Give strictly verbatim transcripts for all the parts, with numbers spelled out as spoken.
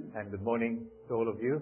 and good morning to all of you.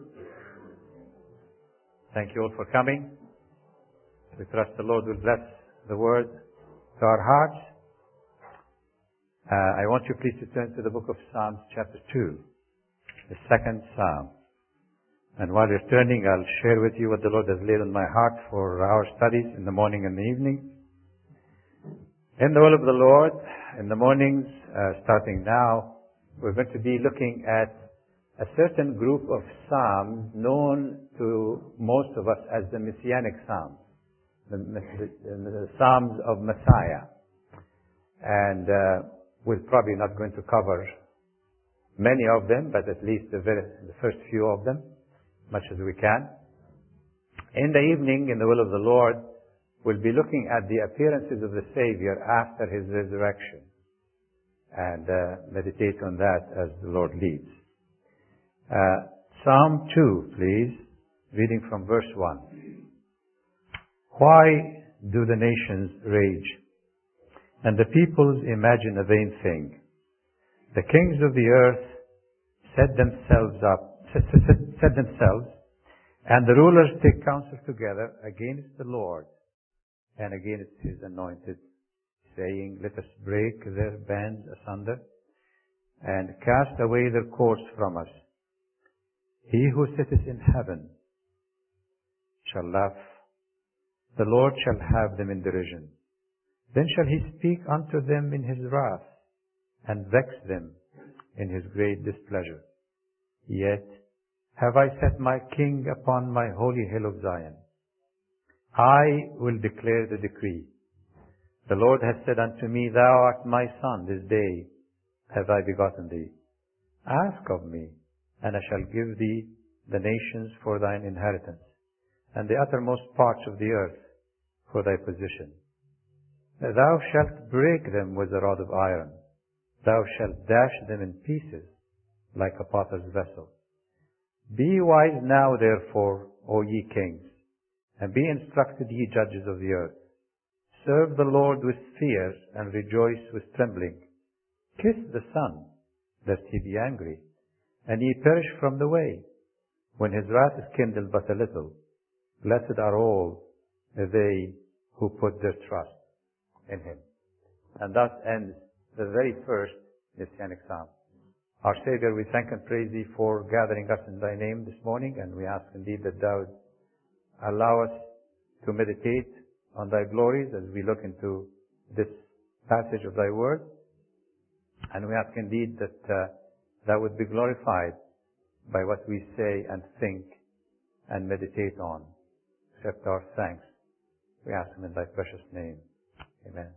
Thank you all for coming. We trust the Lord will bless the word to our hearts. Uh, I want you please to turn to the book of Psalms chapter two, the second Psalm. And while you're turning, I'll share with you what the Lord has laid on my heart for our studies in the morning and the evening. In the will of the Lord, in the mornings, uh, starting now, we're going to be looking at a certain group of Psalms known to most of us as the Messianic Psalms, the, the, the Psalms of Messiah. And uh, we're probably not going to cover many of them, but at least the, very, the first few of them, much as we can. In the evening, in the will of the Lord, we'll be looking at the appearances of the Savior after His resurrection and uh, meditate on that as the Lord leads. Uh, Psalm two, please, reading from verse one. Why do the nations rage, and the peoples imagine a vain thing? The kings of the earth set themselves up, set, set, set themselves, and the rulers take counsel together against the Lord and against His anointed, saying, let us break their bands asunder and cast away their cords from us. He who sitteth in heaven shall laugh. The Lord shall have them in derision. Then shall He speak unto them in His wrath, and vex them in His great displeasure. Yet have I set my King upon my holy hill of Zion. I will declare the decree. The Lord hath said unto me, Thou art my son, this day have I begotten thee. Ask of me, and I shall give thee the nations for thine inheritance, and the uttermost parts of the earth for thy possession. Thou shalt break them with a rod of iron. Thou shalt dash them in pieces like a potter's vessel. Be wise now, therefore, O ye kings, and be instructed, ye judges of the earth. Serve the Lord with fear, and rejoice with trembling. Kiss the Son, lest He be angry, and ye perish from the way, when His wrath is kindled but a little. Blessed are all they who put their trust in Him. And thus ends the very first Messianic Psalm. Our Savior, we thank and praise Thee for gathering us in Thy name this morning, and we ask indeed that Thou would allow us to meditate on Thy glories as we look into this passage of Thy Word. And we ask indeed that uh, Thou would be glorified by what we say and think and meditate on. Accept our thanks. We ask them in Thy precious name. Amen.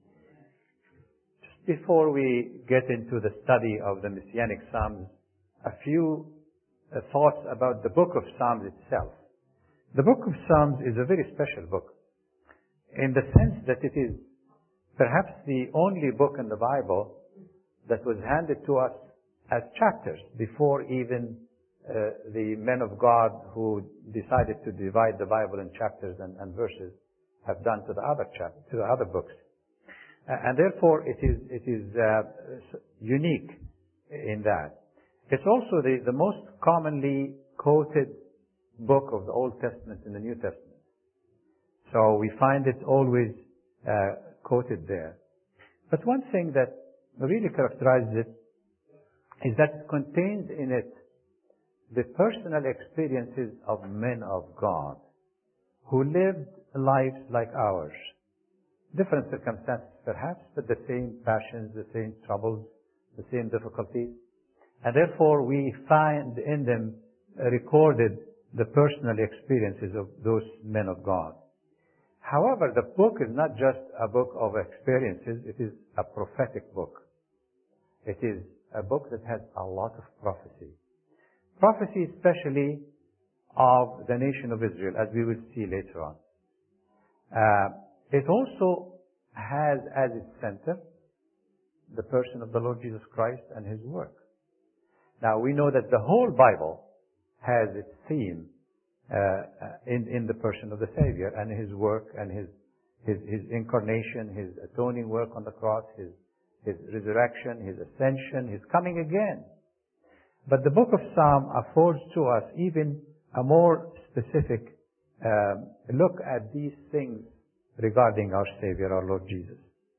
Just before we get into the study of the Messianic Psalms, a few uh, thoughts about the book of Psalms itself. The book of Psalms is a very special book in the sense that it is perhaps the only book in the Bible that was handed to us as chapters before even uh, the men of God who decided to divide the Bible in chapters and, and verses have done to the other chap- to the other books, uh, and therefore it is it is uh, unique in that. It's also the, the most commonly quoted book of the Old Testament and the New Testament, so we find it always uh, quoted there. But one thing that really characterizes it is that it contains in it the personal experiences of men of God who lived lives like ours. Different circumstances perhaps, but the same passions, the same troubles, the same difficulties. And therefore we find in them recorded the personal experiences of those men of God. However, the book is not just a book of experiences, it is a prophetic book. It is a book that has a lot of prophecy. Prophecy especially of the nation of Israel, as we will see later on. Uh, it also has as its center the person of the Lord Jesus Christ and His work. Now we know that the whole Bible has its theme uh, in, in the person of the Savior and His work and His, His, His incarnation, His atoning work on the cross, His His resurrection, His ascension, His coming again. But the book of Psalm affords to us even a more specific um, look at these things regarding our Savior, our Lord Jesus.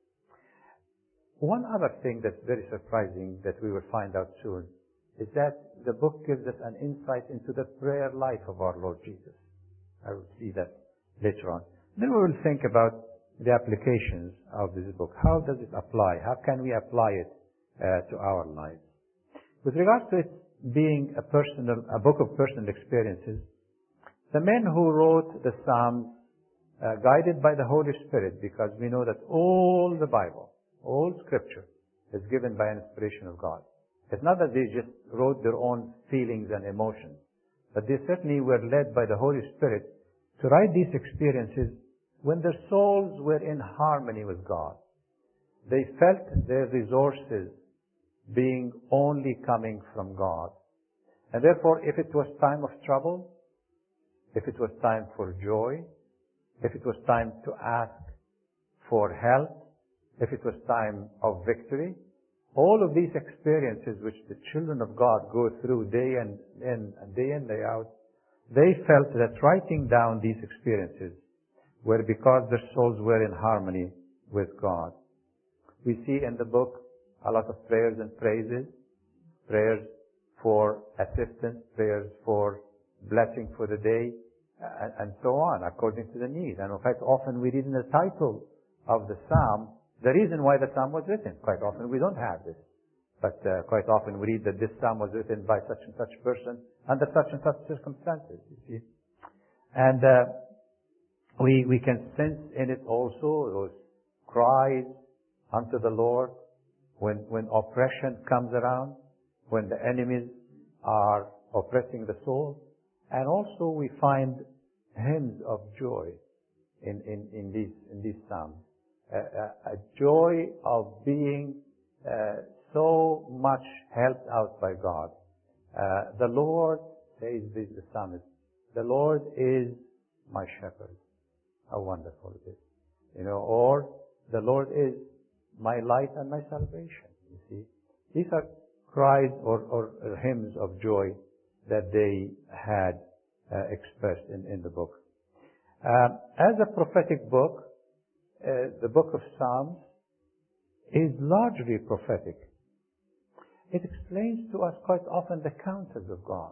One other thing that's very surprising that we will find out soon is that the book gives us an insight into the prayer life of our Lord Jesus. I will see that later on. Then we will think about the applications of this book. How does it apply? How can we apply it uh, to our lives? With regard to it being a personal, a book of personal experiences, the men who wrote the Psalms, uh, guided by the Holy Spirit, because we know that all the Bible, all Scripture, is given by an inspiration of God. It's not that they just wrote their own feelings and emotions, but they certainly were led by the Holy Spirit to write these experiences when their souls were in harmony with God. They felt their resources being only coming from God. And therefore, if it was time of trouble, if it was time for joy, if it was time to ask for help, if it was time of victory, all of these experiences which the children of God go through day in and day in, day out, they felt that writing down these experiences were because their souls were in harmony with God. We see in the book a lot of prayers and praises, prayers for assistance, prayers for blessing for the day, and, and so on, according to the need. And in fact, often we read in the title of the psalm the reason why the psalm was written. Quite often we don't have this. But uh, quite often we read that this psalm was written by such and such person under such and such circumstances, you see. And uh, we, we can sense in it also those cries unto the Lord when, when oppression comes around, when the enemies are oppressing the soul. And also we find hymns of joy in, in, in, these, in these psalms. A, a, a joy of being uh, so much helped out by God. Uh, the Lord, says this, the psalmist, the Lord is my shepherd. How wonderful it is. You know, or the Lord is my light and my salvation. You see, these are cries or, or, or hymns of joy that they had uh, expressed in, in the book. Um, as a prophetic book, uh, the book of Psalms is largely prophetic. It explains to us quite often the counsels of God.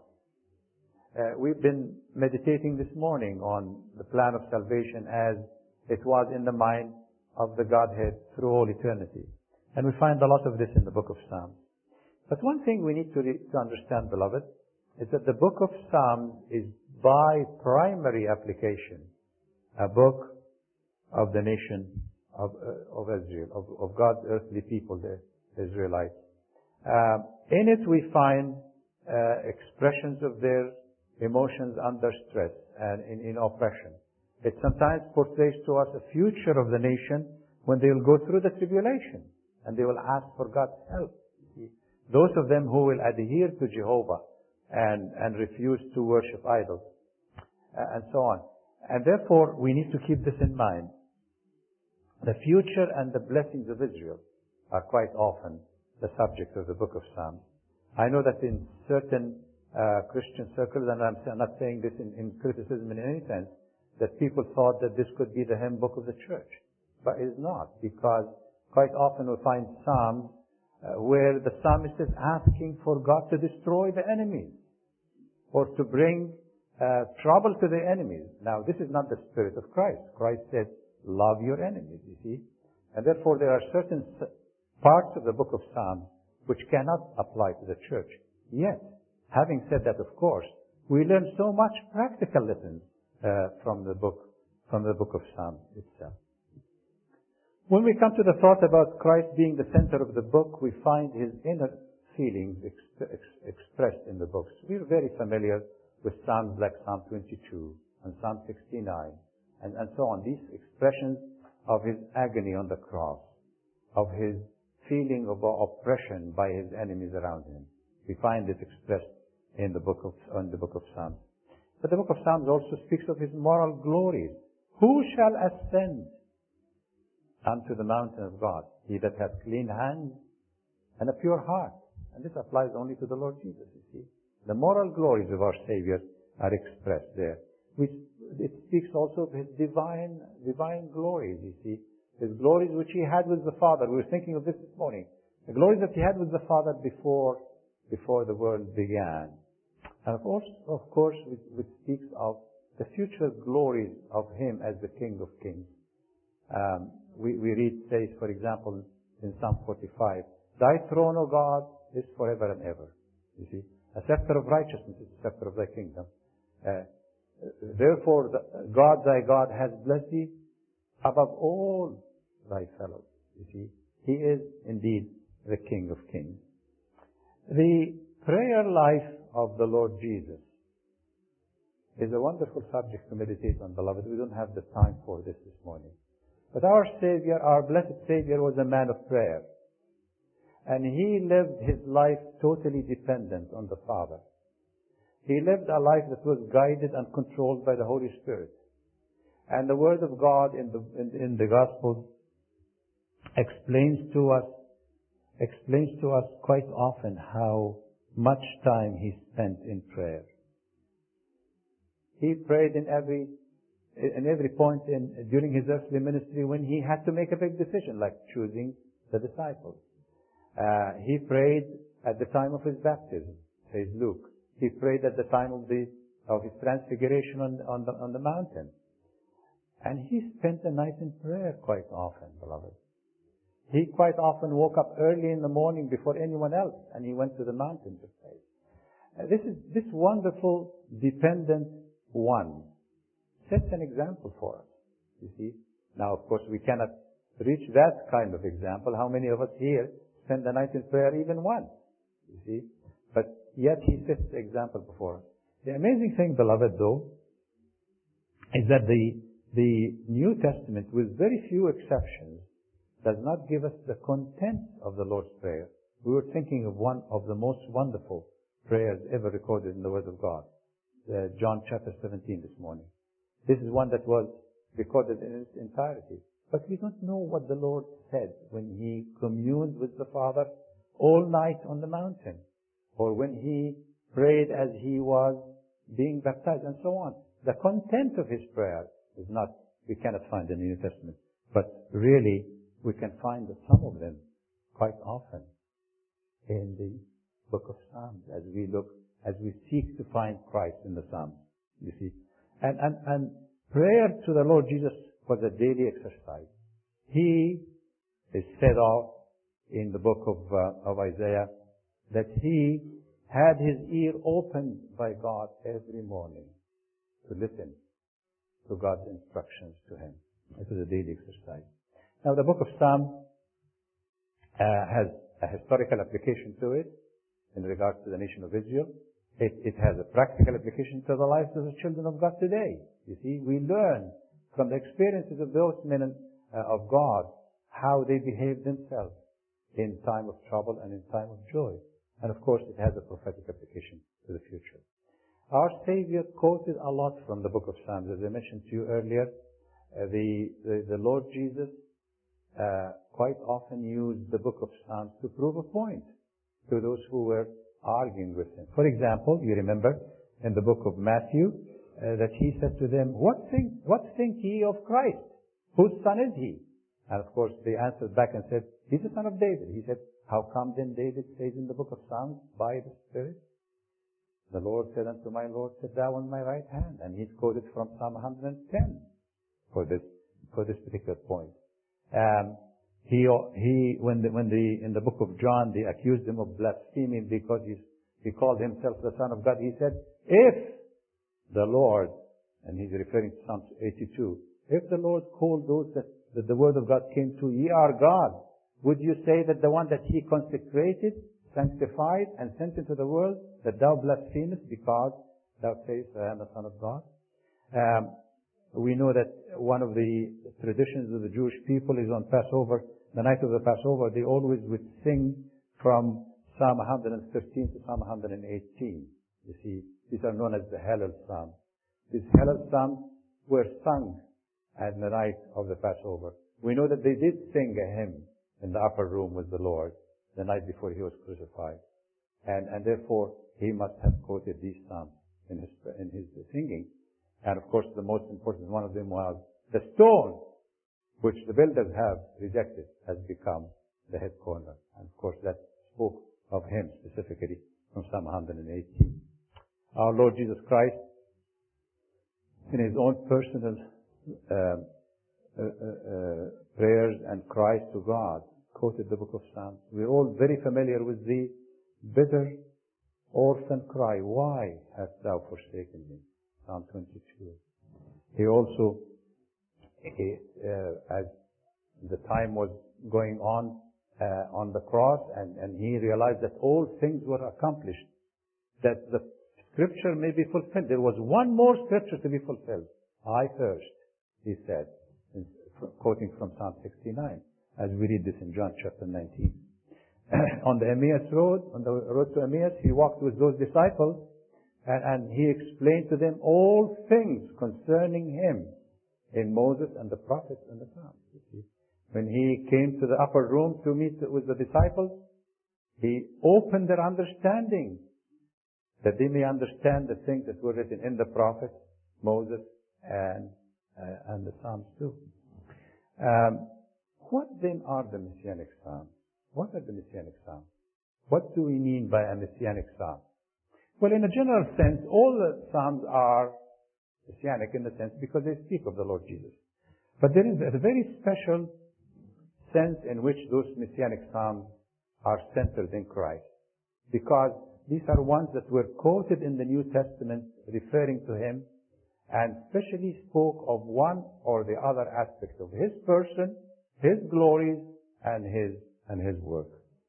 Uh, we've been meditating this morning on the plan of salvation as it was in the mind of the Godhead through all eternity. And we find a lot of this in the book of Psalms. But one thing we need to, re- to understand, beloved, is that the book of Psalms is by primary application a book of the nation of, uh, of Israel, of, of God's earthly people, the Israelites. Uh, in it we find uh, expressions of their emotions under stress and in, in oppression. It sometimes portrays to us a future of the nation when they will go through the tribulation and they will ask for God's help. Those of them who will adhere to Jehovah and, and refuse to worship idols uh, and so on. And therefore, we need to keep this in mind. The future and the blessings of Israel are quite often the subject of the book of Psalms. I know that in certain uh, Christian circles, and I'm not saying this in, in criticism in any sense, that people thought that this could be the hymn book of the church. But it is not, because quite often we find Psalms uh, where the psalmist is asking for God to destroy the enemies or to bring uh, trouble to the enemies. Now, this is not the spirit of Christ. Christ said, love your enemies, you see. And therefore, there are certain parts of the book of Psalms which cannot apply to the church. Yet, having said that, of course, we learn so much practical lessons uh, from the book, from the book of Psalms itself. When we come to the thought about Christ being the center of the book, we find his inner feelings exp- ex- expressed in the books. We're very familiar with Psalms like Psalm twenty-two and Psalm sixty-nine and, and so on. These expressions of his agony on the cross, of his feeling of oppression by his enemies around him. We find it expressed in the book of, in the book of Psalms. But the book of Psalms also speaks of his moral glories. Who shall ascend unto the mountain of God? He that hath clean hands and a pure heart, And this applies only to the Lord Jesus, you see. The moral glories of our Savior are expressed there. Which, it speaks also of His divine, divine glories, you see. His glories which He had with the Father. We were thinking of this this morning. The glories that He had with the Father before, before the world began. And of course, of course, which speaks of the future glories of Him as the King of Kings. Um, we, we read, says, for example, in Psalm forty-five, Thy throne, O God, is forever and ever. You see, a scepter of righteousness is the scepter of Thy kingdom. Uh, therefore, the, God, Thy God, has blessed Thee above all Thy fellows. You see, He is indeed the King of Kings. The prayer life of the Lord Jesus is a wonderful subject to meditate on, beloved. We don't have the time for this this morning. But our Savior, our blessed Savior, was a man of prayer. And He lived His life totally dependent on the Father. He lived a life that was guided and controlled by the Holy Spirit. And the Word of God in the, in, in the Gospels explains to us, explains to us quite often how much time He spent in prayer. He prayed in every, in every point in, during His earthly ministry when He had to make a big decision, like choosing the disciples. Uh, he prayed at the time of His baptism, says Luke. He prayed at the time of the, of His transfiguration on, on the, on the mountain. And He spent the night in prayer quite often, beloved. He quite often woke up early in the morning before anyone else, and He went to the mountain to pray. Uh, this is, this wonderful, dependent one sets an example for us, you see. Now, of course, we cannot reach that kind of example. How many of us here spend the night in prayer even once, you see? But yet He sets the example before us. The amazing thing, beloved, though, is that the, the New Testament, with very few exceptions, does not give us the content of the Lord's Prayer. We were thinking of one of the most wonderful prayers ever recorded in the Word of God. Uh, John chapter seventeen this morning. This is one that was recorded in its entirety. But we don't know what the Lord said when He communed with the Father all night on the mountain, or when He prayed as He was being baptized, and so on. The content of His prayer is not, we cannot find in the New Testament, but really we can find some of them quite often in the book of Psalms as we look as we seek to find Christ in the Psalms, you see. And, and, and prayer to the Lord Jesus was a daily exercise. He is said of in the book of, uh, of Isaiah that He had His ear opened by God every morning to listen to God's instructions to Him. It was a daily exercise. Now the book of Psalms uh, has a historical application to it in regards to the nation of Israel. It, it has a practical application to the lives of the children of God today. You see, we learn from the experiences of those men and, uh, of God how they behave themselves in time of trouble and in time of joy. And of course, it has a prophetic application to the future. Our Savior quoted a lot from the book of Psalms. As I mentioned to you earlier, uh, the, the, the Lord Jesus uh, quite often used the book of Psalms to prove a point to those who were arguing with Him. For example, you remember in the book of Matthew uh, that He said to them, what think, what think ye of Christ? Whose son is He? And of course they answered back and said, He's the son of David. He said, how come then David says in the book of Psalms, by the Spirit? The Lord said unto my Lord, sit thou on my right hand. And He's quoted from Psalm one hundred ten for this, for this particular point. Um, He, he, when the, when the, in the book of John, they accused Him of blaspheming because he, he called Himself the Son of God. He said, if the Lord, and he's referring to Psalm eighty-two, if the Lord called those that, that the word of God came to, ye are God, would you say that the one that He consecrated, sanctified, and sent into the world, that thou blasphemest because thou sayest, I am the Son of God? Um, We know that one of the traditions of the Jewish people is on Passover, the night of the Passover, they always would sing from Psalm one hundred thirteen to Psalm one hundred eighteen. You see, these are known as the Hallel Psalms. These Hallel Psalms were sung at the night of the Passover. We know that they did sing a hymn in the upper room with the Lord the night before He was crucified. And, and therefore, he must have quoted these psalms in his, in his singing. And of course, the most important one of them was the stone, which the builders have rejected, has become the head corner. And of course, that spoke of him specifically from Psalm one hundred eighteen. Our Lord Jesus Christ, in his own personal uh, uh, uh, prayers and cries to God, quoted the book of Psalms. We're all very familiar with the bitter orphan cry, why hast thou forsaken me? Psalm twenty-two. He also, he, uh, as the time was going on uh, on the cross, and, and he realized that all things were accomplished, that the scripture may be fulfilled. There was one more scripture to be fulfilled. I thirst, he said, in, quoting from Psalm sixty-nine, as we read this in John chapter nineteen. On the Emmaus road, on the road to Emmaus, he walked with those disciples, and, and he explained to them all things concerning him in Moses and the prophets and the Psalms. You see. When he came to the upper room to meet with the disciples, he opened their understanding, that they may understand the things that were written in the prophets, Moses, and uh, and the Psalms too. Um, what then are the Messianic Psalms? What are the Messianic Psalms? What do we mean by a Messianic Psalm? Well, in a general sense, all the Psalms are Messianic in the sense because they speak of the Lord Jesus. But there is a very special sense in which those Messianic Psalms are centered in Christ, because these are ones that were quoted in the New Testament referring to Him, and especially spoke of one or the other aspect of His person, His glories, and His and His work.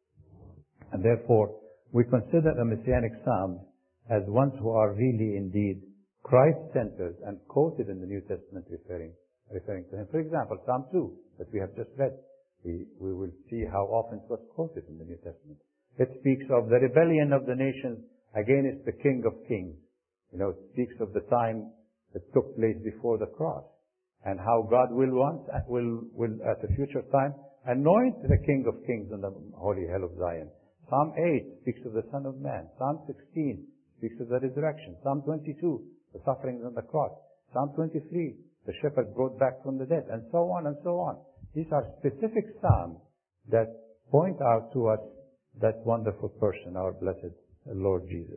And therefore, we consider a Messianic Psalm as ones who are really indeed Christ-centered and quoted in the New Testament referring referring to Him. For example, Psalm two that we have just read, we, we will see how often it was quoted in the New Testament. It speaks of the rebellion of the nations against the King of Kings. You know, it speaks of the time that took place before the cross, and how God will once, will, will at a future time anoint the King of Kings on the holy hill of Zion. Psalm eight speaks of the Son of Man. Psalm sixteen speaks of the resurrection. Psalm twenty-two, the sufferings on the cross. Psalm twenty-three, the shepherd brought back from the dead, and so on and so on. These are specific psalms that point out to us that wonderful person, our blessed Lord Jesus.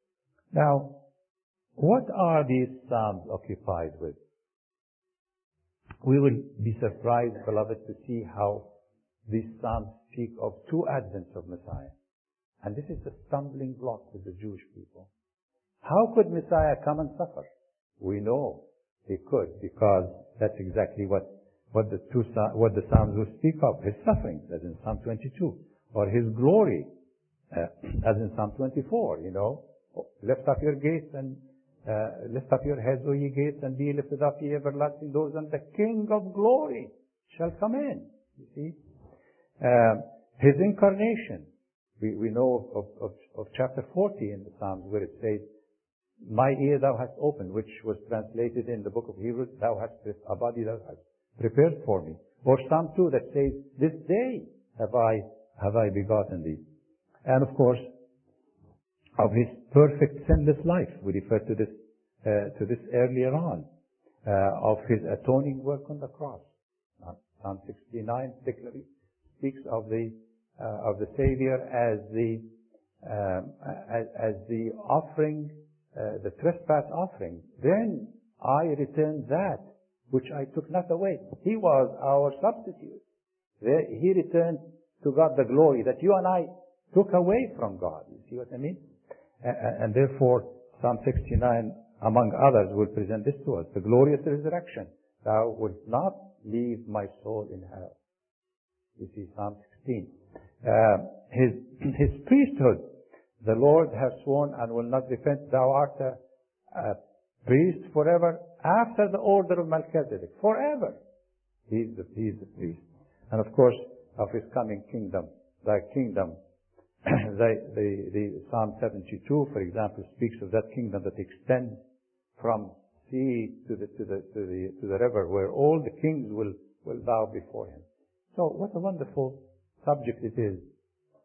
Now, what are these psalms occupied with? We will be surprised, beloved, to see how these psalms speak of two advents of Messiah. And this is a stumbling block with the Jewish people. How could Messiah come and suffer? We know he could, because that's exactly what, what the two, what the psalms will speak of, his sufferings, as in Psalm twenty-two, or his glory, uh, as in Psalm twenty-four, you know. Lift up your gates and uh, lift up your heads, O ye gates, and be lifted up, ye everlasting doors, and the King of glory shall come in. You see? Uh, his incarnation. We, we know of, of, of chapter forty in the Psalms, where it says, my ear thou hast opened, which was translated in the book of Hebrews, thou hast a body thou hast prepared for me. Or Psalm two that says, this day have I, have I begotten thee. And of course, of his perfect sinless life. We referred to this, uh, to this earlier on, uh, of his atoning work on the cross. Uh, Psalm sixty-nine particularly speaks of the, uh, of the Savior as the, um, as, as the offering, uh, the trespass offering. Then I returned that which I took not away. He was our substitute. There, he returned to God the glory that you and I took away from God. You see what I mean? And therefore, Psalm sixty-nine, among others, will present this to us. The glorious resurrection. Thou wilt not leave my soul in hell. You see, Psalm sixteen. Uh, his, his priesthood. The Lord has sworn and will not repent. Thou art a, a priest forever after the order of Melchizedek. Forever. He is the, he is the priest. And of course, of his coming kingdom. Thy kingdom. the, the, the Psalm seventy-two, for example, speaks of that kingdom that extends from sea to the, to the, to the, to the river, where all the kings will, will bow before him. So what a wonderful subject it is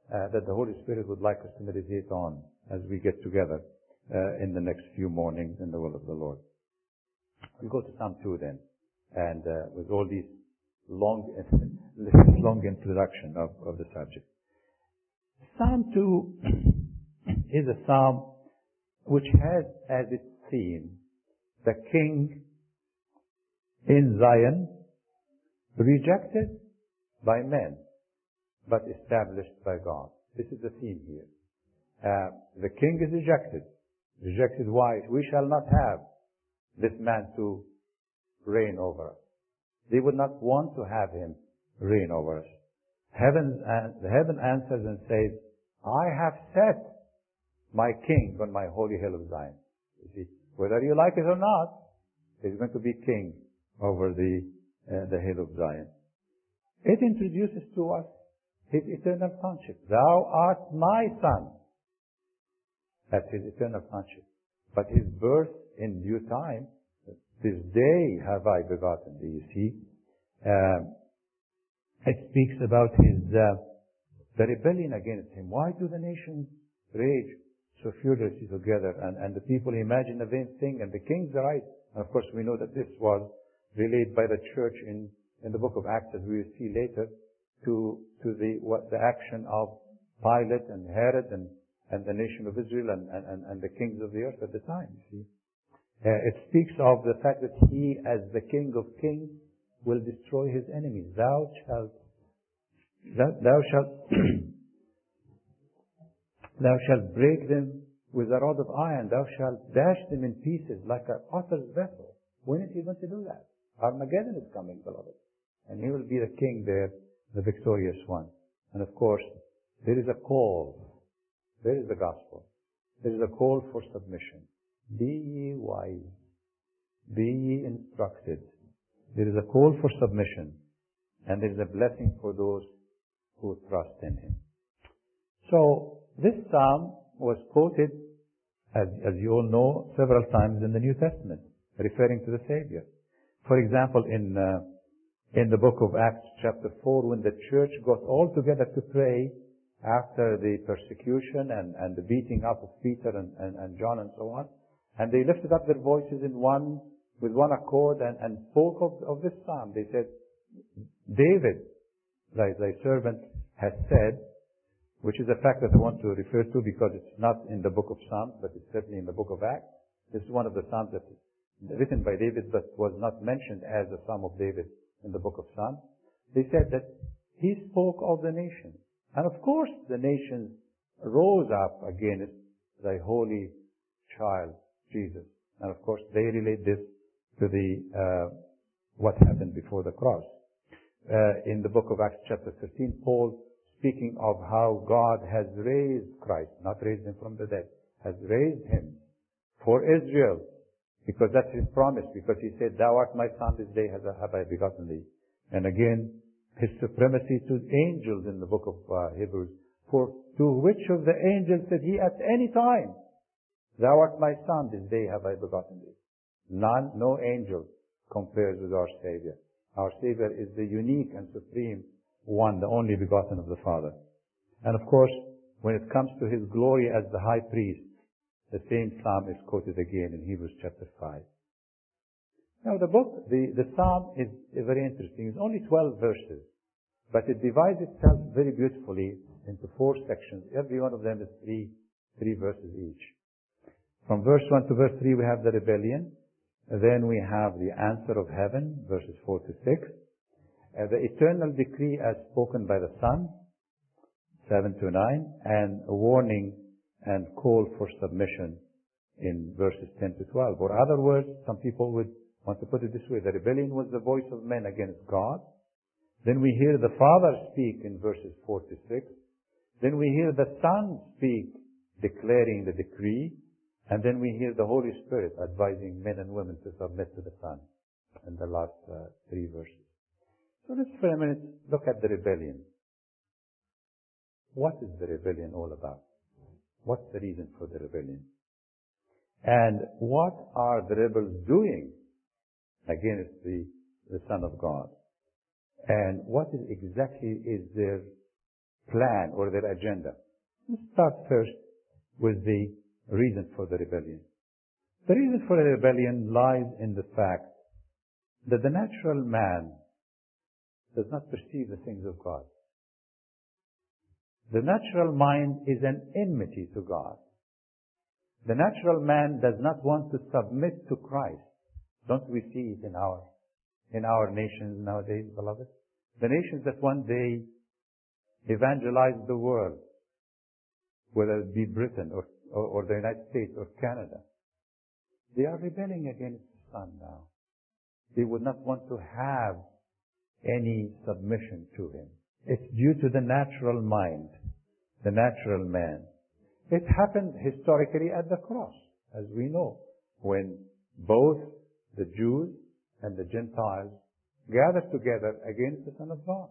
uh, that the Holy Spirit would like us to meditate on as we get together uh, in the next few mornings in the will of the Lord. We'll go to Psalm two then, and uh, with all these long, long introduction of, of the subject. Psalm two is a psalm which has as its theme the king in Zion, rejected by men, but established by God. This is the theme here. Uh, the king is rejected. Rejected why? We shall not have this man to reign over us. They would not want to have him reign over us. Heaven, uh, the heaven answers and says, I have set my king on my holy hill of Zion. You see, whether you like it or not, he's going to be king over the, uh, the hill of Zion. It introduces to us his eternal sonship. Thou art my son. That's his eternal sonship. But his birth in due time, this day have I begotten thee, you see. Um, it speaks about his, uh, the rebellion against him. Why do the nations rage so furiously together? And, and the people imagine a vain thing, and the king's right. And of course we know that this was relayed by the church in, in the book of Acts, as we will see later, to, to the, what, the action of Pilate and Herod and, and the nation of Israel and, and, and the kings of the earth at the time, you see. Uh, it speaks of the fact that he, as the King of kings, will destroy his enemies. Thou shalt, thou, thou shalt, thou shalt break them with a rod of iron. Thou shalt dash them in pieces like a potter's vessel. When is he going to do that? Armageddon is coming, beloved. And he will be the king there, the victorious one. And of course, there is a call. There is the gospel. There is a call for submission. Be ye wise. Be ye instructed. There is a call for submission. And there is a blessing for those who trust in him. So, this psalm was quoted, as, as you all know, several times in the New Testament, referring to the Savior. For example, in, uh, in the book of Acts chapter four, when the church got all together to pray after the persecution and, and the beating up of Peter and, and, and John and so on, and they lifted up their voices in one, with one accord and, and spoke of, of this psalm. They said, David, thy, thy servant, has said, which is a fact that I want to refer to because it's not in the book of Psalms, but it's certainly in the book of Acts. This is one of the psalms that is written by David, but was not mentioned as a psalm of David in the book of Psalms. They said that he spoke of the nations. And of course, the nations rose up against thy holy child, Jesus. And of course, they relate this to the uh, what happened before the cross. Uh, in the book of Acts chapter thirteen, Paul, speaking of how God has raised Christ, not raised him from the dead, has raised him for Israel, because that's his promise, because he said, Thou art my son, this day have I begotten thee. And again, his supremacy to angels in the book of uh, Hebrews, for to which of the angels said he at any time, Thou art my son, this day have I begotten thee. None, no angel compares with our Savior. Our Savior is the unique and supreme one, the only begotten of the Father. And of course, when it comes to his glory as the high priest, the same psalm is quoted again in Hebrews chapter five. Now the book, the, the psalm is very interesting. It's only twelve verses, but it divides itself very beautifully into four sections. Every one of them is three, three verses each. From verse one to verse three we have the rebellion. Then we have the answer of heaven, verses four to six. Uh, the eternal decree as spoken by the Son, seven to nine. And a warning and call for submission in verses ten to twelve. Or other words, some people would want to put it this way. The rebellion was the voice of men against God. Then we hear the Father speak in verses four to six. Then we hear the Son speak, declaring the decree. And then we hear the Holy Spirit advising men and women to submit to the Son in the last uh, three verses. So let's for a minute look at the rebellion. What is the rebellion all about? What's the reason for the rebellion? And what are the rebels doing against the, the Son of God? And what is exactly is their plan or their agenda. Let's start first with the reason for the rebellion. The reason for the rebellion lies in the fact that the natural man does not perceive the things of God. The natural mind is an enmity to God. The natural man does not want to submit to Christ. Don't we see it in our in our nations nowadays, beloved? The nations that one day evangelize the world, whether it be Britain or, or, or the United States or Canada, they are rebelling against the Son now. They would not want to have any submission to Him. It's due to the natural mind, the natural man. It happened historically at the cross, as we know, when both the Jews and the Gentiles gathered together against the Son of God.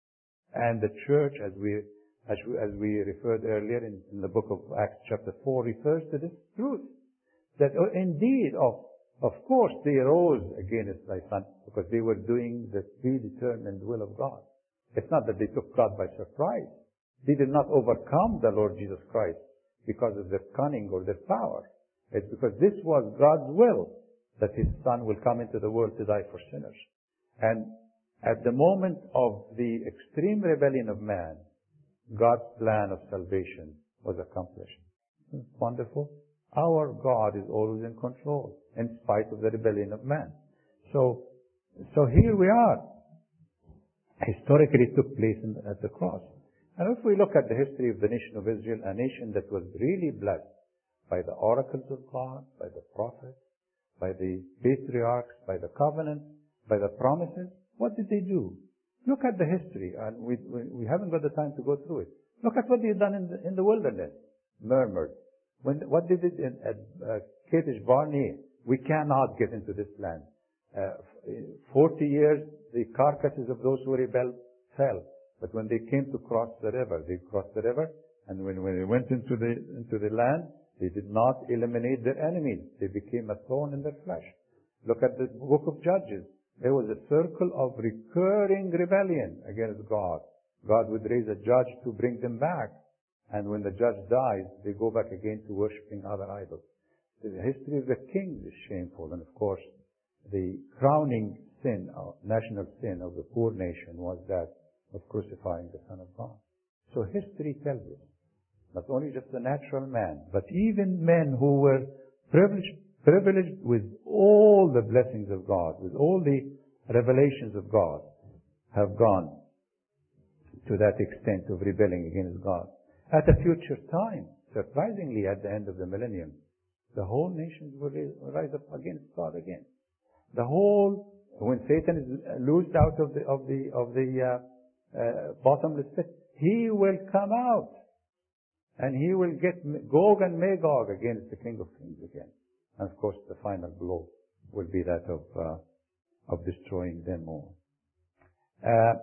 And the church, as we as we, as we referred earlier in, in the book of Acts chapter four, refers to this truth. That uh, indeed, of, of course, they rose against thy Son because they were doing the predetermined will of God. It's not that they took God by surprise. They did not overcome the Lord Jesus Christ because of their cunning or their power. It's because this was God's will, that His Son will come into the world to die for sinners. And at the moment of the extreme rebellion of man, God's plan of salvation was accomplished. Isn't it wonderful? Our God is always in control, in spite of the rebellion of man. So, so here we are. Historically, it took place in, at the cross. And if we look at the history of the nation of Israel, a nation that was really blessed by the oracles of God, by the prophets, by the patriarchs, by the covenant, by the promises, what did they do? Look at the history, and we, we, we haven't got the time to go through it. Look at what they've done in the, in the wilderness. Murmured. When, what they did in, at uh, Kadesh Barnea, we cannot get into this land. Uh, Forty years, the carcasses of those who rebelled fell. But when they came to cross the river, they crossed the river, and when, when they went into the, into the land, they did not eliminate their enemies. They became a thorn in their flesh. Look at the book of Judges. There was a circle of recurring rebellion against God. God would raise a judge to bring them back. And when the judge dies, they go back again to worshiping other idols. The history of the kings is shameful. And of course, the crowning sin, uh, national sin of the poor nation was that of crucifying the Son of God. So history tells us, not only just the natural man, but even men who were privileged privileged with all the blessings of God, with all the revelations of God, have gone to that extent of rebelling against God. At a future time, surprisingly, at the end of the millennium, the whole nations will rise up against God again. The whole, when Satan is loosed out of the of the of the uh, uh, bottomless pit, he will come out, and he will get Gog and Magog against the King of Kings again. And of course, the final blow will be that of uh, of destroying them all. Uh,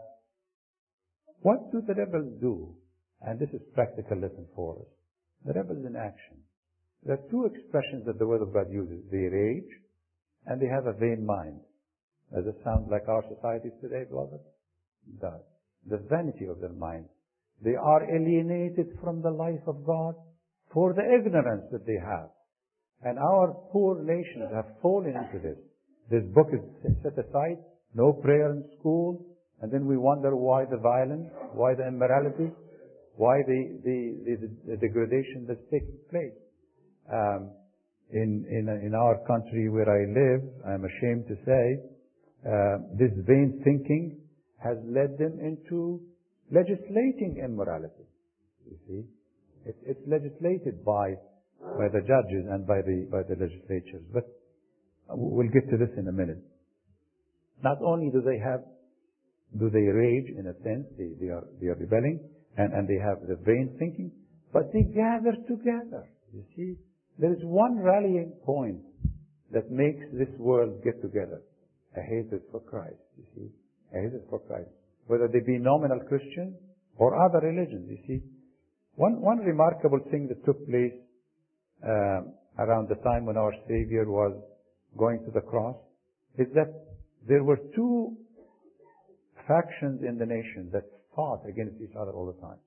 what do the rebels do? And this is practical lesson for us. The rebels in action. There are two expressions that the Word of God uses. They rage, and they have a vain mind. Does it sound like our society today, beloved? It does. The vanity of their mind. They are alienated from the life of God for the ignorance that they have. And our poor nations have fallen into this. This book is set aside, no prayer in school, and then we wonder why the violence, why the immorality, why the, the, the, the degradation that's taking place. Um, in, in, in our country where I live, I'm ashamed to say, uh, this vain thinking has led them into legislating immorality. You see? It, it's legislated by by the judges and by the by the legislatures. But we'll get to this in a minute. Not only do they have, do they rage in a sense, they, they are they are rebelling, and, and they have the vain thinking, but they gather together. You see, there is one rallying point that makes this world get together: a hatred for Christ. You see, a hatred for Christ, whether they be nominal Christians or other religions. You see, one one remarkable thing that took place Uh, around the time when our Savior was going to the cross, is that there were two factions in the nation that fought against each other all the time.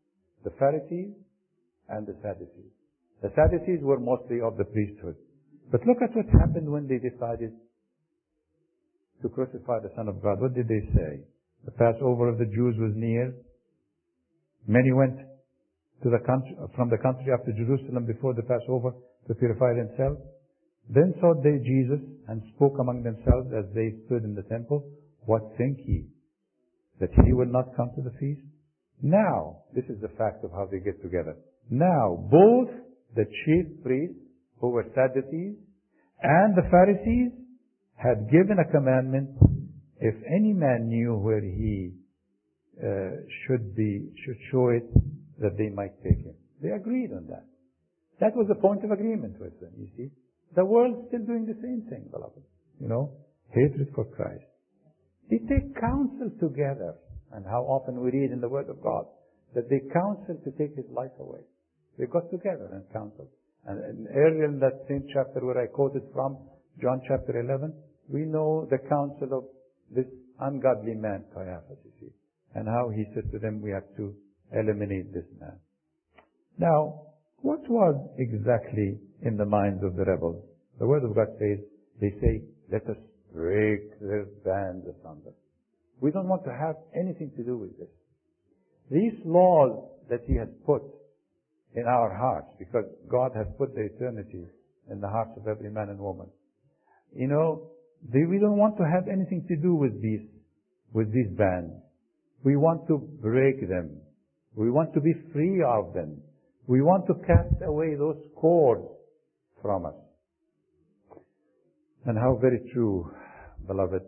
the Pharisees and the Sadducees. The Sadducees were mostly of the priesthood. But look at what happened when they decided to crucify the Son of God. What did they say? The Passover of the Jews was near. Many went to the country, from the country up to Jerusalem before the Passover to purify themselves. Then saw they Jesus and spoke among themselves as they stood in the temple. What think ye? That he will not come to the feast? Now, this is the fact of how they get together. Now, both the chief priests, who were Sadducees, and the Pharisees had given a commandment, if any man knew where he uh, should be, should show it, that they might take him. They agreed on that. That was the point of agreement with them, you see. The world's still doing the same thing, beloved. You know, hatred for Christ. They take counsel together. And how often we read in the Word of God that they counseled to take his life away. They got together and counseled. And, and earlier in that same chapter where I quoted from, John chapter eleven, we know the counsel of this ungodly man, Caiaphas, you see, and how he said to them, we have to eliminate this man. Now, what was exactly in the minds of the rebels? The Word of God says, they say, let us break their bands asunder. We don't want to have anything to do with this. These laws that he has put in our hearts, because God has put the eternity in the hearts of every man and woman. You know, they, we don't want to have anything to do with these, with these bands. We want to break them. We want to be free of them. We want to cast away those cords from us. And how very true, beloved.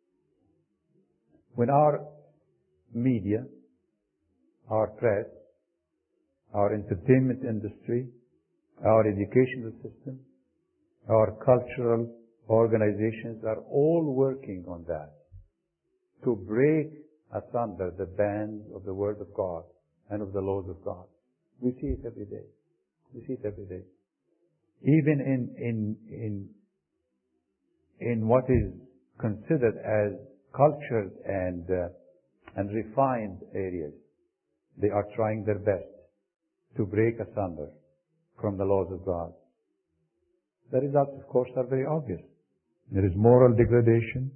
When our media, our press, our entertainment industry, our educational system, our cultural organizations are all working on that, to break asunder the bands of the Word of God and of the laws of God. We see it every day. We see it every day. Even in, in, in, in what is considered as cultured and, uh, and refined areas, they are trying their best to break asunder from the laws of God. The results, of course, are very obvious. There is moral degradation,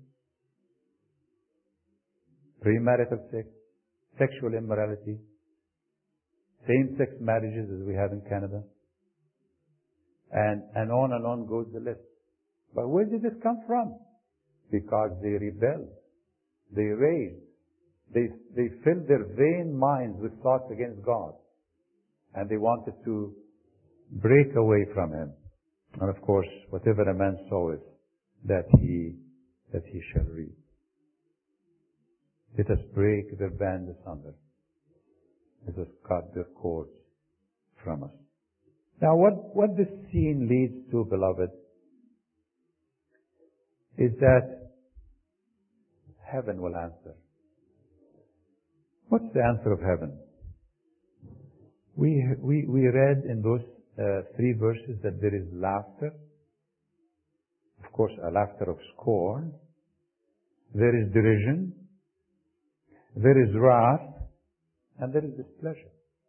premarital sex, sexual immorality, same-sex marriages as we have in Canada, and, and on and on goes the list. But where did this come from? Because they rebelled. They raised. They, they filled their vain minds with thoughts against God. And they wanted to break away from Him. And of course, whatever a man soweth, that he, that he shall reap. Let us break their bands asunder. Let us cut their cords from us. Now what, what this scene leads to, beloved, is that heaven will answer. What's the answer of heaven? We, we, we read in those uh, three verses that there is laughter. Of course, a laughter of scorn. There is derision. There is wrath. And there is displeasure.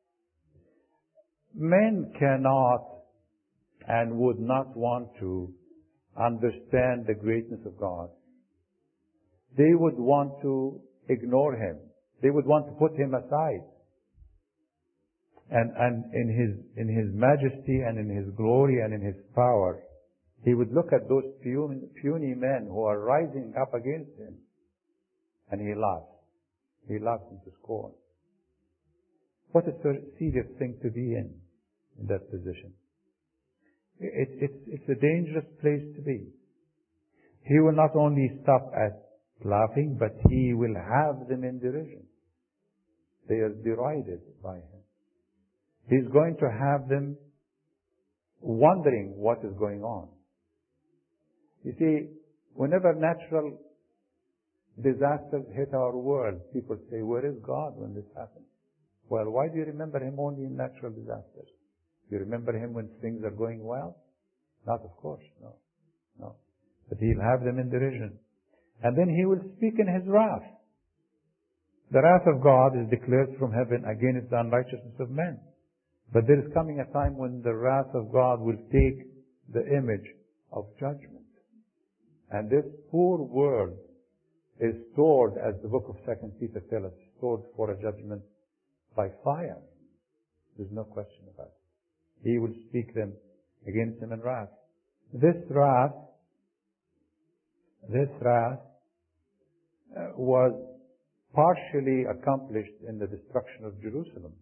Men cannot and would not want to understand the greatness of God. They would want to ignore Him. They would want to put Him aside. And, and in His, in His majesty and in His glory and in His power, He would look at those puny, puny men who are rising up against Him. And He laughs. He laughs into scorn. What a serious thing to be in, in that position. It, it's, it's a dangerous place to be. He will not only stop at laughing, but He will have them in derision. They are derided by Him. He's going to have them wondering what is going on. You see, whenever natural disasters hit our world, people say, where is God when this happens? Well, why do you remember Him only in natural disasters? Do you remember Him when things are going well? Not, of course, no. No. But He'll have them in derision. And then He will speak in His wrath. The wrath of God is declared from heaven against the unrighteousness of men. But there is coming a time when the wrath of God will take the image of judgment. And this poor world is stored, as the book of Second Peter tells us, stored for a judgment by fire. There's no question about it. He will speak them against him in wrath. This wrath, this wrath uh, was partially accomplished in the destruction of Jerusalem.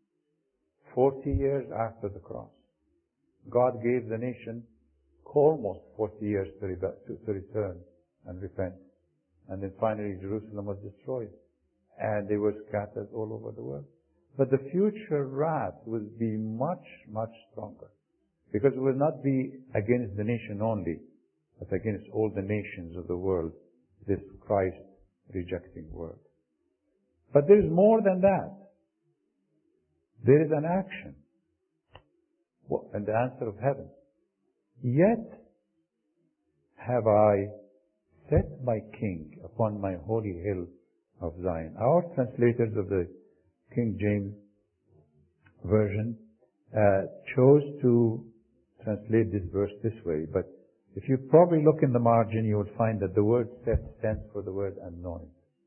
Forty years after the cross, God gave the nation almost forty years to, re- to, to return and repent. And then finally Jerusalem was destroyed. And they were scattered all over the world. But the future wrath will be much, much stronger. Because it will not be against the nation only, but against all the nations of the world, this Christ-rejecting world. But there is more than that. There is an action. And the answer of heaven. Yet have I set my king upon my holy hill of Zion. Our translators of the King James Version uh, chose to translate this verse this way, but if you probably look in the margin, you will find that the word set stands for the word anoint.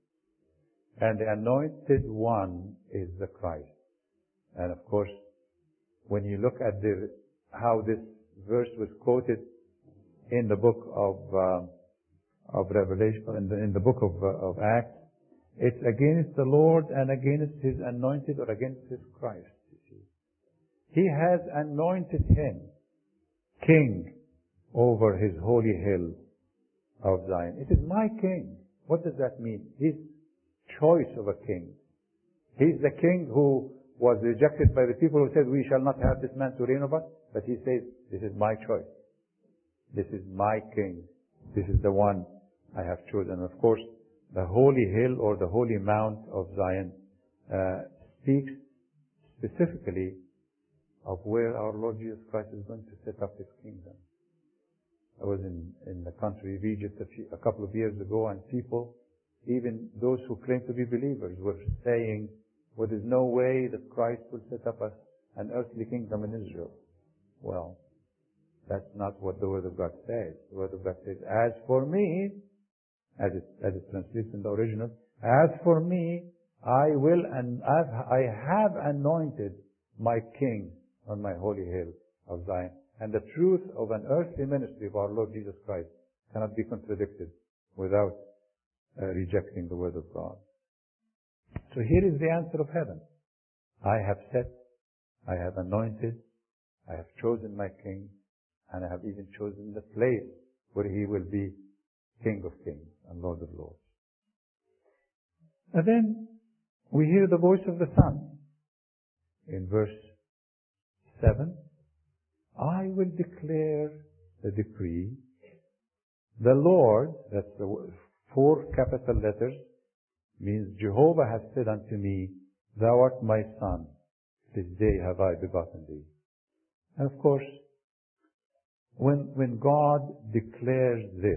And the anointed one is the Christ. And of course, when you look at the, how this verse was quoted in the book of uh, of Revelation, in the, in the book of, uh, of Acts, it's against the Lord and against His anointed or against His Christ. You see, He has anointed Him King over His holy hill of Zion. It is my King. What does that mean? His choice of a king. He's the king who was rejected by the people who said, we shall not have this man to reign over us. But he says, this is my choice. This is my king. This is the one I have chosen. Of course, the holy hill or the holy mount of Zion uh, speaks specifically of where our Lord Jesus Christ is going to set up His kingdom. I was in, in the country of Egypt a, few, a couple of years ago, and people, even those who claim to be believers, were saying, well, there's no way that Christ will set up a, an earthly kingdom in Israel. Well, that's not what the Word of God says. The Word of God says, as for me, as it, as it translates in the original, as for me, I will and I've, I have anointed my King on my holy hill of Zion. And the truth of an earthly ministry of our Lord Jesus Christ cannot be contradicted without uh, rejecting the Word of God. So here is the answer of heaven. I have set, I have anointed, I have chosen my King, and I have even chosen the place where He will be King of kings and Lord of lords. And then we hear the voice of the Son in verse seven. I will declare the decree. The Lord, that's the four capital letters, means Jehovah has said unto me, Thou art my Son, this day have I begotten thee. And of course, when, when God declares this,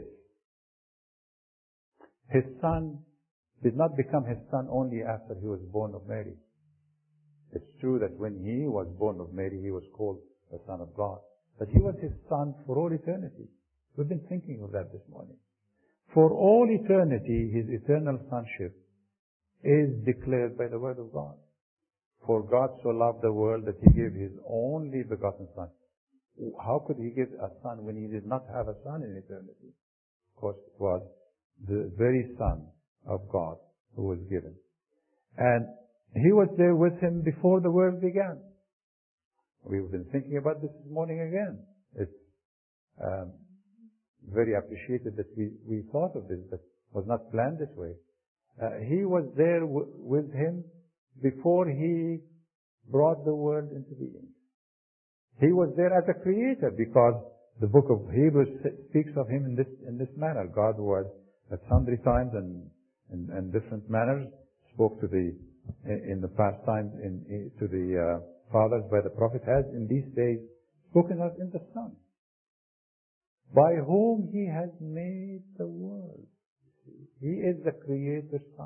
His Son did not become His Son only after He was born of Mary. It's true that when He was born of Mary, He was called the Son of God. But He was His Son for all eternity. We've been thinking of that this morning. For all eternity, His eternal sonship is declared by the Word of God. For God so loved the world that He gave His only begotten Son. How could He give a Son when He did not have a Son in eternity? Of course, it was the very Son of God who was given. And He was there with Him before the world began. We've been thinking about this this morning again. It's um, very appreciated that we, we thought of this, but was not planned this way. Uh, he was there w- with Him before He brought the world into being. He was there as a creator because the book of Hebrews speaks of Him in this in this manner. God was at sundry times and in, in different manners spoke to the in the past times in, in to the uh, fathers by the prophet, has in these days spoken us in the Son, by whom He has made the world. He is the Creator's Son.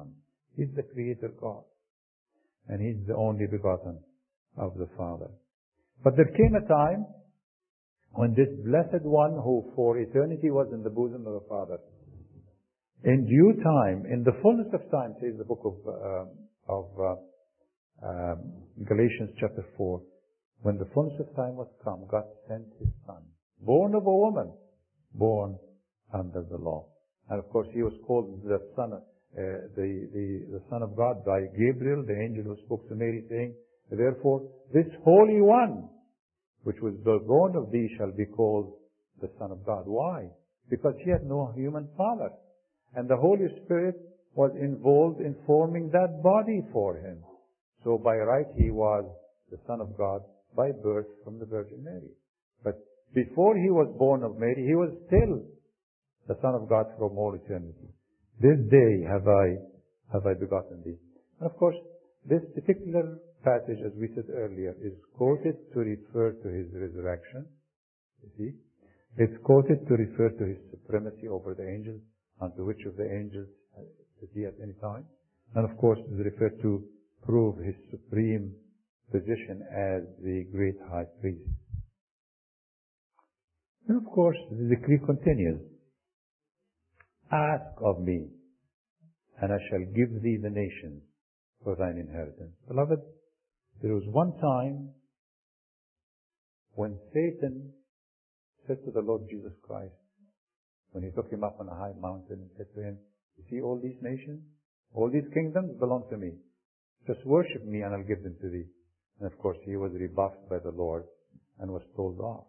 He's the Creator God. And He's the only begotten of the Father. But there came a time when this blessed one who for eternity was in the bosom of the Father, in due time, in the fullness of time, says the book of, uh, of uh, uh, Galatians chapter four, when the fullness of time was come, God sent His Son, born of a woman, born under the law. And of course, He was called the Son, of, uh, the, the, the Son of God by Gabriel, the angel who spoke to Mary, saying, therefore, this Holy One, which was born of thee, shall be called the Son of God. Why? Because He had no human father. And the Holy Spirit was involved in forming that body for Him. So by right, He was the Son of God by birth from the Virgin Mary. But before He was born of Mary, He was still the Son of God from all eternity. This day have I, have I begotten thee. And of course, this particular passage, as we said earlier, is quoted to refer to His resurrection. You see? It's quoted to refer to His supremacy over the angels, unto which of the angels is He at any time. And of course, it is referred to prove His supreme position as the great high priest. And of course, the decree continues. Ask of me, and I shall give thee the nations for thine inheritance. Beloved, there was one time when Satan said to the Lord Jesus Christ, when He took Him up on a high mountain and said to Him, you see all these nations, all these kingdoms belong to me. Just worship me and I'll give them to thee. And of course He was rebuffed by the Lord and was told off.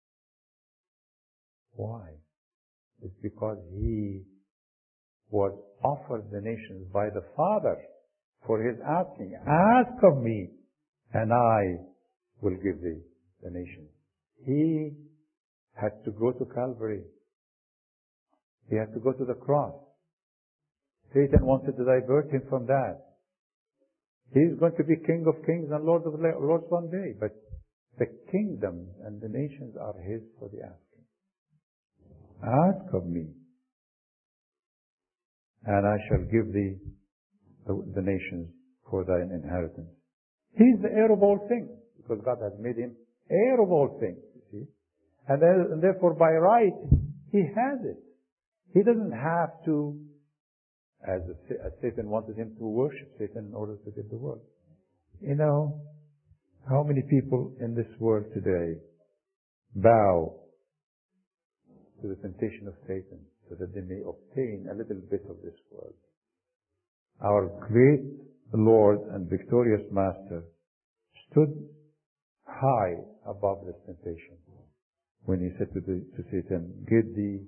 Why? It's because He was offered the nations by the Father for His asking. Ask of me, and I will give thee the nations. He had to go to Calvary. He had to go to the cross. Satan wanted to divert Him from that. He's going to be King of Kings and Lord of Lords one day, but the kingdoms and the nations are His for the asking. Ask of me, and I shall give thee the, the nations for thine inheritance. He's the heir of all things, because God has made Him heir of all things, you see. And, there, and therefore, by right, He has it. He doesn't have to, as, as Satan wanted him to worship Satan in order to get the world. You know, how many people in this world today bow to the temptation of Satan so that they may obtain a little bit of this world? Our great Lord and victorious Master stood high above this temptation when He said to, the, to Satan, get thee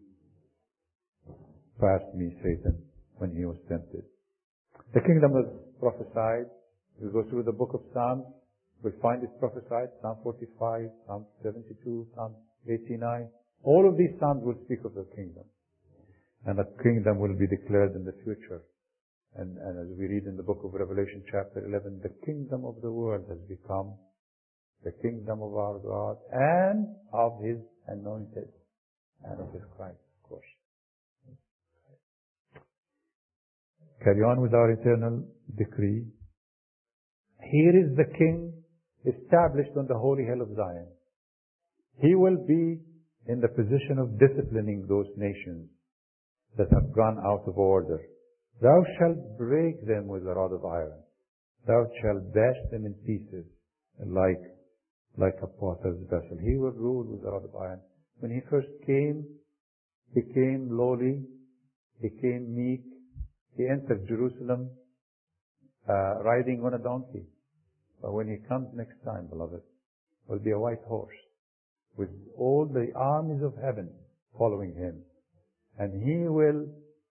past me, Satan, when he was tempted. The kingdom was prophesied. We go through the book of Psalms. We find it prophesied. Psalm forty-five, Psalm seventy-two, Psalm eighty-nine. All of these Psalms will speak of the kingdom. And the kingdom will be declared in the future. And, and as we read in the book of Revelation chapter eleven, the kingdom of the world has become the kingdom of our God and of His anointed and of His Christ, of course. Carry on with our eternal decree. Here is the King established on the holy hill of Zion. He will be in the position of disciplining those nations that have gone out of order. Thou shalt break them with a rod of iron. Thou shalt dash them in pieces like, like a potter's vessel. He will rule with a rod of iron. When He first came, He came lowly. He came meek. He entered Jerusalem uh, riding on a donkey. But when He comes next time, beloved, it will be a white horse with all the armies of heaven following Him. And He will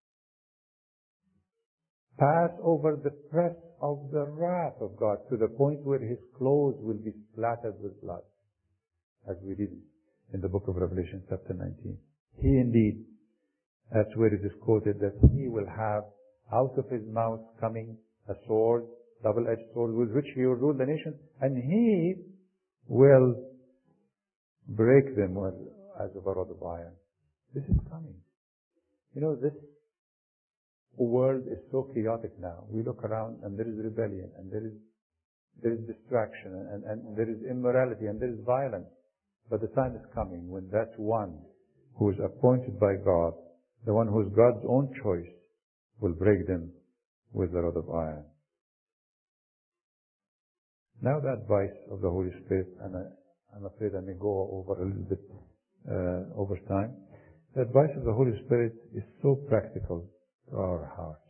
pass over the press of the wrath of God to the point where His clothes will be splattered with blood, as we read in the book of Revelation chapter nineteen. He indeed, that's where it is quoted, that He will have out of His mouth coming a sword, double-edged sword, with which He will rule the nations, and He will break them as of a rod of iron. This is coming. You know, this world is so chaotic now. We look around and there is rebellion and there is there is distraction and, and there is immorality and there is violence. But the time is coming when that one who is appointed by God, the one who is God's own choice, will break them with the rod of iron. Now the advice of the Holy Spirit, and I, I'm afraid I may go over a little bit uh, over time. The advice of the Holy Spirit is so practical to our hearts.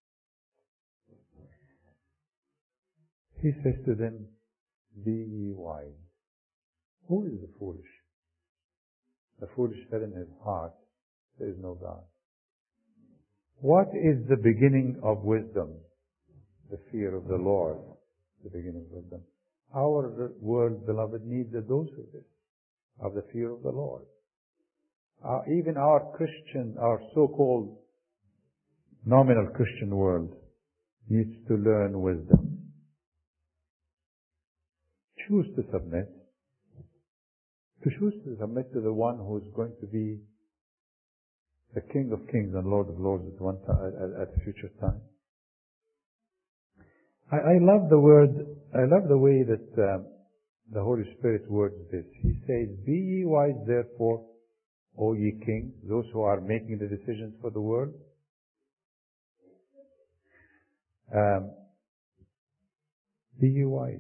He says to them, be ye wise. Who is the foolish? The foolish said in his heart, there is no God. What is the beginning of wisdom? The fear of the Lord, the beginning of wisdom. Our world, beloved, needs a dose of this, of the fear of the Lord. Uh, even our Christian, our so-called nominal Christian world needs to learn wisdom. Choose to submit. To choose to submit to the one who is going to be the King of Kings and Lord of Lords at one time, at, at a future time. I, I love the word. I love the way that um, the Holy Spirit words this. He says, "Be ye wise, therefore, O ye kings," those who are making the decisions for the world. Um, be ye wise.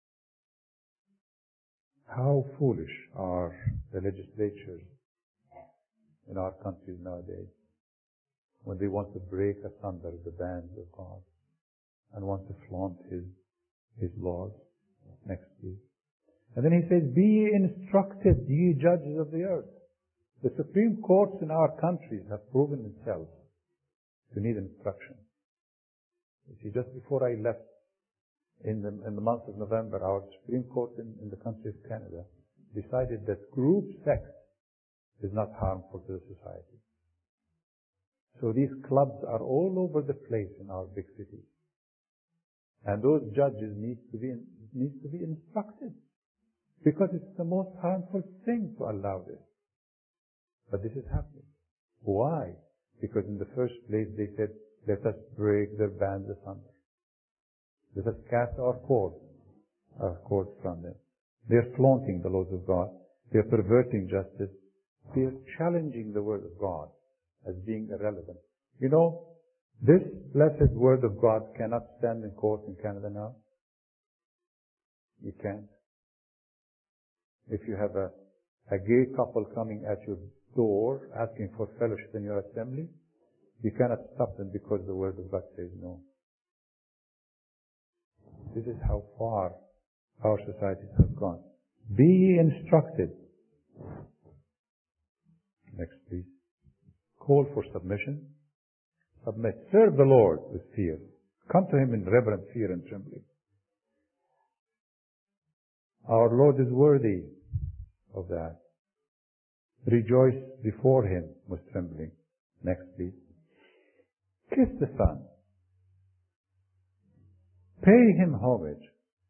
How foolish are the legislatures in our countries nowadays when they want to break asunder the bands of God and want to flaunt His His laws. Next, please. And then he says, "Be ye instructed, ye judges of the earth." The Supreme Courts in our countries have proven themselves to need instruction. You see, just before I left in the, in the month of November, our Supreme Court in, in the country of Canada decided that group sex is not harmful to the society. So these clubs are all over the place in our big cities. And those judges need to be, need to be instructed, because it's the most harmful thing to allow this. But this is happening. Why? Because in the first place they said, let us break their bands asunder. Let us cast our cords, our cords from them. They are flaunting the laws of God. They are perverting justice. They are challenging the word of God as being irrelevant. You know, this blessed word of God cannot stand in court in Canada now. You can't. If you have a, a gay couple coming at your door asking for fellowship in your assembly, you cannot stop them because the word of God says no. This is how far our societies have gone. Be ye instructed. Next, please. Call for submission. Submit. Serve the Lord with fear. Come to Him in reverent fear and trembling. Our Lord is worthy of that. Rejoice before Him with trembling. Next, please. Kiss the Son. Pay Him homage.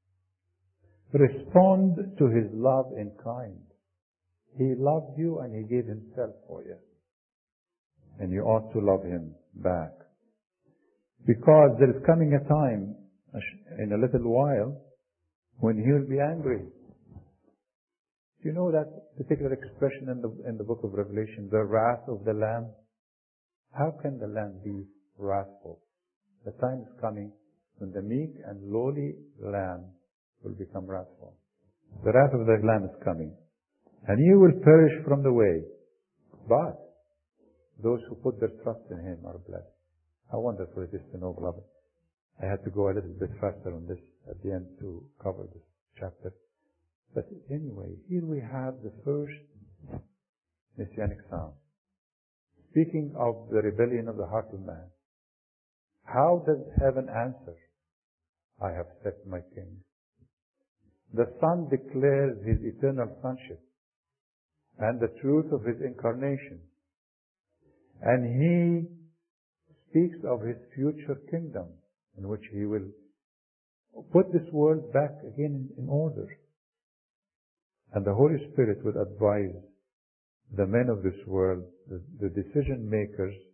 Respond to His love in kind. He loved you and He gave Himself for you. And you ought to love Him back. Because there is coming a time, in a little while, when He will be angry. Do you know that particular expression in the, in the book of Revelation, the wrath of the Lamb? How can the Lamb be wrathful? The time is coming when the meek and lowly Lamb will become wrathful. The wrath of the Lamb is coming. And you will perish from the way. But those who put their trust in Him are blessed. How wonderful it is to know, beloved. I had to go a little bit faster on this at the end to cover this chapter. But anyway, here we have the first messianic sound. Speaking of the rebellion of the heart of man. How does heaven answer? I have set my King. The Son declares His eternal sonship and the truth of His incarnation. And He speaks of His future kingdom in which He will put this world back again in order. And the Holy Spirit would advise the men of this world, the, the decision makers,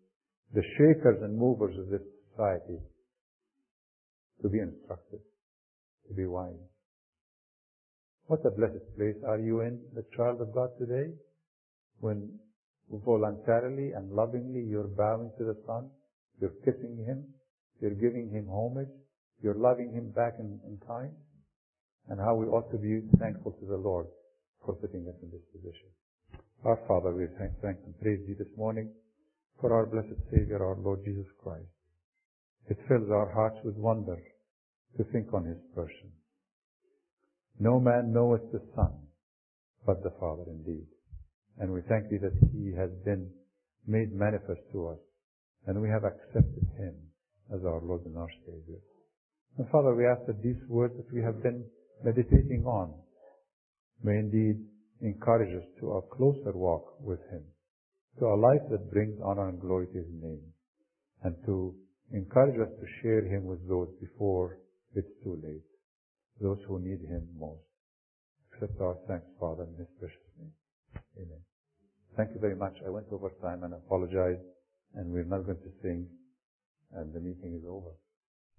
the shakers and movers of this society, to be instructed, to be wise. What a blessed place are you in, the child of God today, when voluntarily and lovingly you're bowing to the Son, you're kissing Him, you're giving Him homage, you're loving Him back in, in kind, and how we ought to be thankful to the Lord for putting us in this position. Our Father, we thank, thank and praise Thee this morning for our blessed Savior, our Lord Jesus Christ. It fills our hearts with wonder to think on His person. No man knoweth the Son, but the Father indeed. And we thank Thee that He has been made manifest to us, and we have accepted Him as our Lord and our Savior. And Father, we ask that these words that we have been meditating on may indeed encourage us to a closer walk with Him, to a life that brings honor and glory to His name, and to encourage us to share Him with those before it's too late, those who need Him most. Accept our thanks, Father, in His precious name. Amen. Thank you very much. I went over time and apologize, and we're not going to sing, and the meeting is over.